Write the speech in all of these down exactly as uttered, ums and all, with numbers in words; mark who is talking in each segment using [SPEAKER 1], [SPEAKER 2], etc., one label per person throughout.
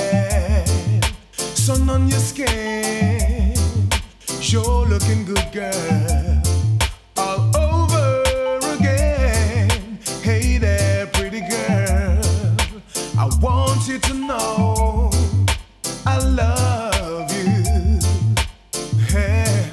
[SPEAKER 1] hair, sun on your skin, sure looking good, girl. All over again. Hey there, pretty girl. I want you to know I love you. Hey,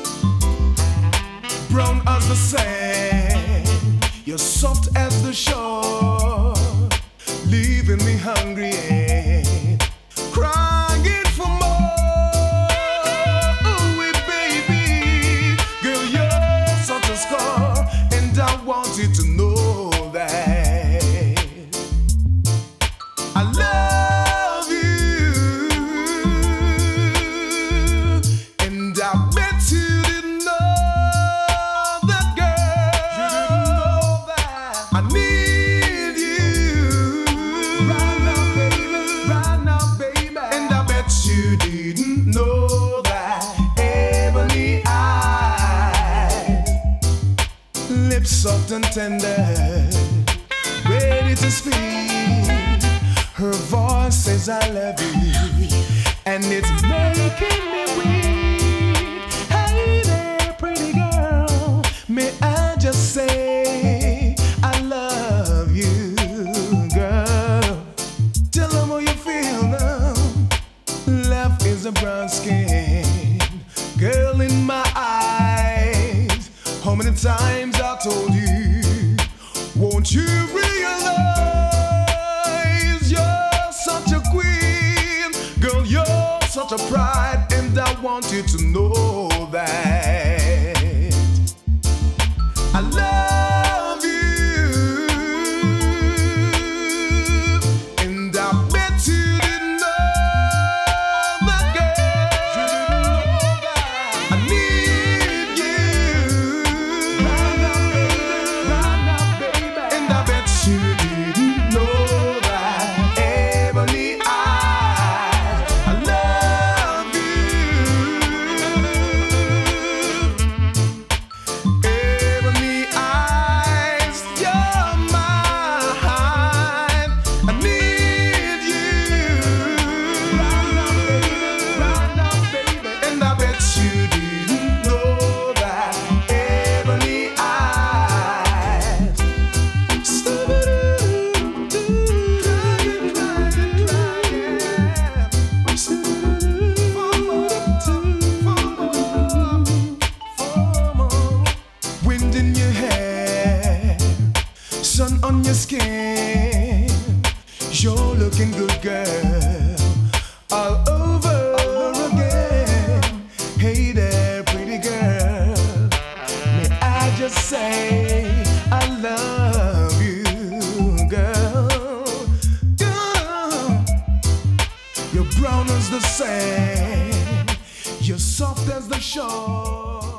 [SPEAKER 1] brown as the sand, you're soft as the shore, leaving me hungry and crying for more. Ooh, baby, girl, you're such a scar, and I want you to know that I love you, and I bet you didn't know that, girl. You didn't know that I need you right now, baby, right now, baby. And I bet you didn't know that ebony eyes, lips soft and tender, ready to speak. Her voice says I love you, and it's making me weak. Hey there, pretty girl, may I just say I love you, girl. Tell them how you feel now. Love is a brown skin, girl in my eyes. How many times I told you, won't you realize you're such a queen, girl, you're such a pride, and I want you to know that I love you, and I bet you didn't know that, girl. You didn't know that I need you right now, baby, right now, baby. And I bet you didn't know that ebony eyes, I love you. Ebony eyes, you're mine. I need you right now, baby, right now, baby. And I bet you didn't know that ebony eyes. Wind in your hair, sun on your skin, you're looking good, girl. All over again. Hey there, pretty girl, may I just say I love you, girl. Girl, you're brown as the sand, you're soft as the shore.